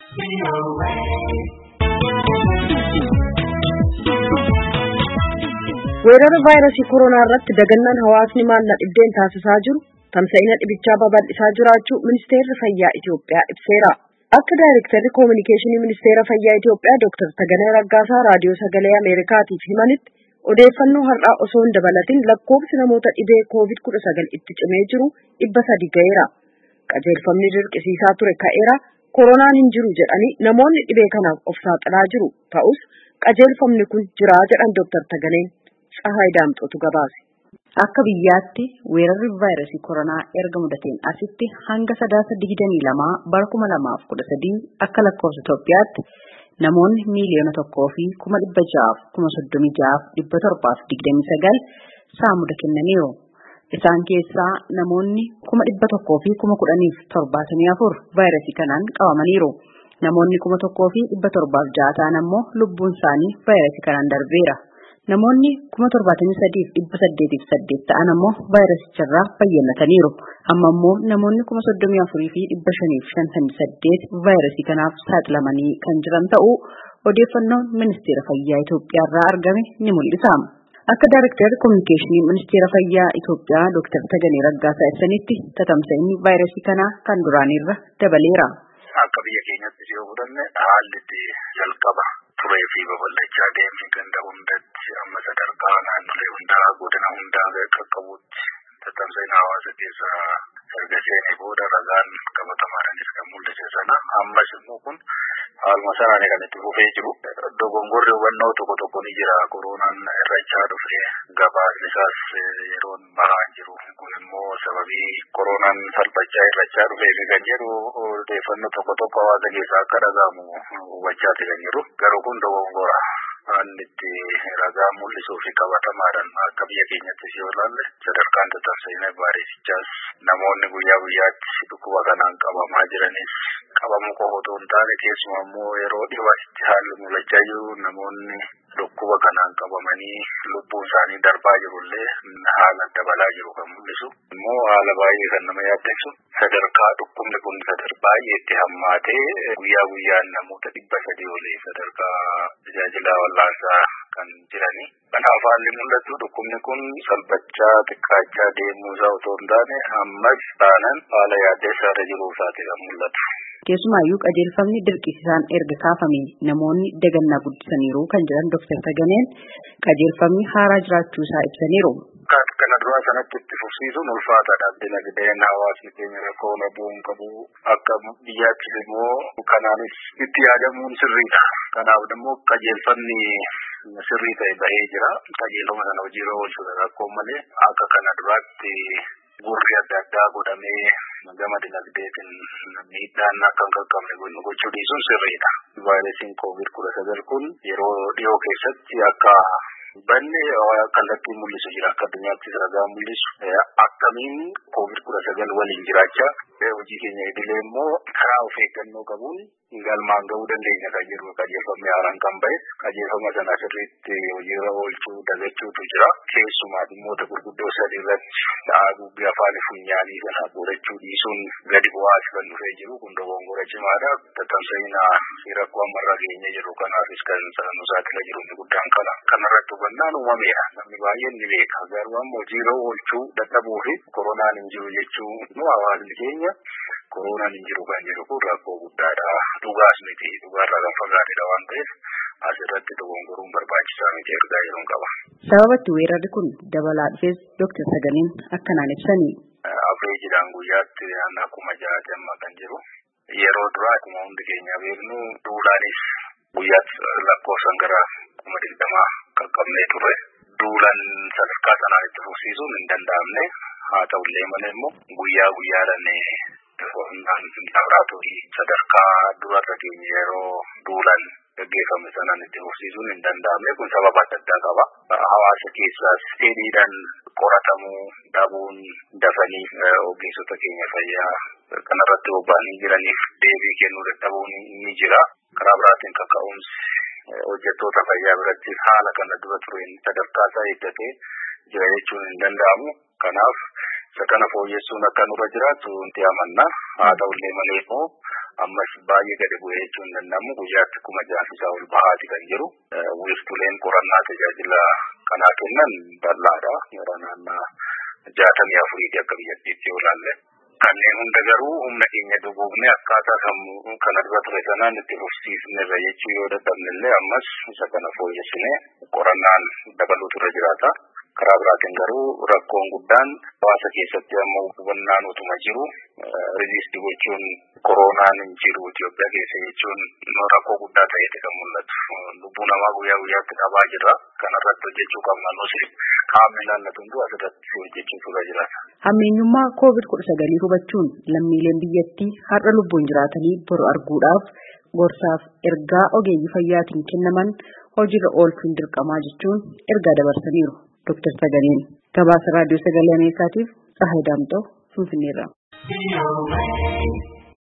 weerara vaayirasii koronaa irratti dagannaan hawaasni maalla dhibbeen taasisaa jiru tamsa'ina dhibichaa babal'isaa jiraachuu ministeerri fayyaa Itoophiyaa ibseera. Akka Daayirektarri Koominikeeshinii Ministeera Fayyaa Itoophiyaa Dr. Taganee Raggaasaa Raadiyoo Sagalee Ameerikaatiif himanitti odeeffannoo har'aa osoo hin dabalatin lakkoofsi namoota dhibee COVID-19 itti cimee jiru 300 ga'eera. Qajeelfamni dirqisiisaa ture ka'eera. Koronaan hin jiru jedhanii namoonni dhibee kanaaf of saaxilaa jiru ta'us qajeelfamni kun jira jedhan Dr. Taganeen Tsahaay Daamxootu gabaase. Akka biyyaatti weerarri vaayirasii koronaa erga mudateen asitti hanga 22/2013 akka lakkoofsa Itoophiyaatti namoonni miiliyoona 1,636,729 saamuda kennaniiru. Isaan keessaa namoonni 1,110,074 vaayirasii kanaan qabamaniiru. Namoonni 1,760 ammoo lubbuun isaanii vaayirasii kanaan darbeera. Namoonni 73,808 ta'an ammoo vaayirasicharraa fayyannataniiru. Amma immoo namoonni 34,558 vaayirasii kanaaf saaxilamanii kan jiran ta'uu odeeffannoon Ministeera Fayyaa Itoophiyaarraa argame ni mul'isa. Akka Daayirektarri Koominikeeshinii Ministeera Fayyaa Itoophiyaa Dr. Taganee Raggaasaa ibsanitti tatamsa'inni vaayirasii kanaa kan duraanirra dabaleera. Akka biyya keenyatti yoo fudhanne haalli jalqaba turee fi babal'achaa deemee ganda hundatti amma sadarkaa naannolee hundaa godina hundaa qaqqabuutti tatamsa'ina hawaasa keessaa erga seenee booda ragaan qabatamaadhaanis kan mul'ise sana ammas immoo kun haaluma sanaan kan itti fufee jiru. Dogongorri hubannoo tokko ni jira. Koronaan irrachaa dhufee gabaasni isaas yeroon bahaa jiru. Kun immoo sababii koronaan salphachaa irrachaa dhufee kan jedhu odeeffannoo tokko hawaasa keessaa akka dhagahamu hubachaati kan jiru. Garuu kun dogongora. Haalli itti ragaa mul'isuu fi qabatamaadhaan akka biyya keenyattis yoo ilaalle sadarkaan tatamsa'ina vaayirasichaas namoonni guyyaa guyyaatti dhukkuba kanaan qabamaa jiranis qabamuu qofa otoo hin taane keessumaa immoo yeroo dhibaatti haalli mul'achaa jiru namoonni dhukkuba kanaan qabamanii lubbuun isaanii darbaa jirullee haala dabalaa jiru kan mul'isu. Immoo haala baay'ee kan nama yaaddessu sadarkaa dhukkubni kun baay'eetti hammaatee guyyaa guyyaan namoota 300 olii sadarkaa tajaajila wallaansaa kan jirani. Kanaaf haalli mul'atu dhukkubni kun salphachaa xiqqaachaa deemuu isaa otoo hin taane ammas taanaan haala yaaddessaarra jiruu isaati kan mul'atu. Keessumaayyuu qajeelfamni dirqisiisaan erga kaafame namoonni dagannaa guddisaniiru kan jiran Dr. Taganeen qajeelfamni haaraa jiraachuu isaa ibsaniiru. Kana duraa sanatti itti fufsiisuun ulfaataadha. Dinagdeen hawaasni keenya rakkoo bu'uun qabu akka biyyaattis immoo kanaanis itti yaadamuun sirriidha. Kanaaf immoo qajeelfamni sirrii ta'e bahee jira. Qajeelfama sana hojiirra oolchuudha rakkoo malee akka kana duraatti gurri adda addaa godhamee gama dinagdeetiin miidhaan akka hin qaqqabne gochuu dhiisuun sirriidha. Vaayirasiin COVID-19 kun yeroo dhiyoo keessatti akka banne kallattii mul'isu jira. Akka addunyaattis ragaa mul'isu akkamiin COVID-19 waliin jiraachaa hojii keenya idilee immoo karaa of eeggannoo qabuun galmaan ga'uu dandeenya kan jedhu qajeelfamni haaraan kan bahe qajeelfama sana sirriitti hojiirra oolchuu dagachuutu jira. Keessumaa dhimmoota gurguddoo sadii irratti haguuggii afaan funyaanii sana godhachuu dhiisuun gadi bu'aas kan dhufee jiru kun dogongora cimaadha. Tatamsa'ina rakkoo ammarra geenye jiru kanaafis kan nu saaxilaa jiru inni guddaan kana. Kanarratti hubannaan uumameera. Namni baay'een ni beeka. Garuu ammoo hojiirra oolchuu dadhabuu fi koronaan hin jiru jechuu hawaasni keenya koronaan hin jiru kan jedhu kun rakkoo guddaadha. Dhugaas miti dhugaarraa kan fagaatedha waan ta'eef asirratti dogongoruun barbaachisaa miti ergaa jiruun qaba. Sababa itti weerarri kun dabalaa dhufes Dr. Taganeen akkanaan ibsanii. Averejidhaan guyyaatti akkuma 60 kan jiru. Yeroo duraa akkuma hundi keenya beeknu duulaanis guyyaatti lakkoofsan gara 20 qaqqabnee ture. Duulaan sadarkaa sanaan itti fufsiisuun hin danda'amne. Haa ta'ullee malee immoo guyyaa guyyaadhaan laabiraatoorii sadarkaa durarra keenya yeroo duulaan gaggeeffame sanaan itti fufsiisuun hin danda'amne. Kun sababa adda addaa qaba. Hawaasa keessaas fedhiidhaan qoratamuu dhabuun dafanii ogeessota keenya fayyaa kanarratti bobba'anii jiraniif deebii kennuu dadhabuun ni jira. Karaa biraatiin kaka'umsi hojjettoota fayyaa biratti haala kana dura tureen sadarkaa isaa eeggatee jira jechuun hin danda'amu. Kanaaf Sakana fooyyessuun akka nurra jiraatu nuti amanna. Haa ta'ullee malee immoo ammas baay'ee gadi bu'ee jechuun hin danda'amu. Guyyaatti 6,000 ol bahaati kan jiru. Wiirtuleen qorannaa tajaajila kanaa kennan bal'aadha. Yeroo naannaa 64 akka biyyattiitti yoo ilaalle. Kanneen hunda garuu humna keenya duguugne akkaataa sammuu kana dura ture sanaan itti fufsiisnerra jechuu yoo dadhabnellee ammas isa kana fooyyessine qorannaan dabaluutu irra jiraata. Karaa biraatiin garuu rakkoon guddaan hawaasa keessatti ammoo hubannaan utuma jiru riziistii gochuun koronaan hin jiru Itoophiyaa keessa jechuun rakkoo guddaa ta'eeti kan mul'atu. Lubbuu namaa guyyaa guyyaatti dhabaa jira. Kanarratti hojjechuu qabna nuti qaamni ilaallatu hunduu asirratti hojjechuutu irra jiraata. Hammeenyummaa COVID-19 hubachuun lammiileen biyyattii har'a lubbuun jiraatanii boru arguudhaaf gorsaaf ergaa ogeeyyii fayyaatiin kennaman hojiirra oolchuun dirqamaa jechuun ergaa dabarsaniiru. Dr. Sagaleen gabaasa raadiyoo sagalee Ameerikaatiif Tsahaay Daamxoo Finfinneerraa.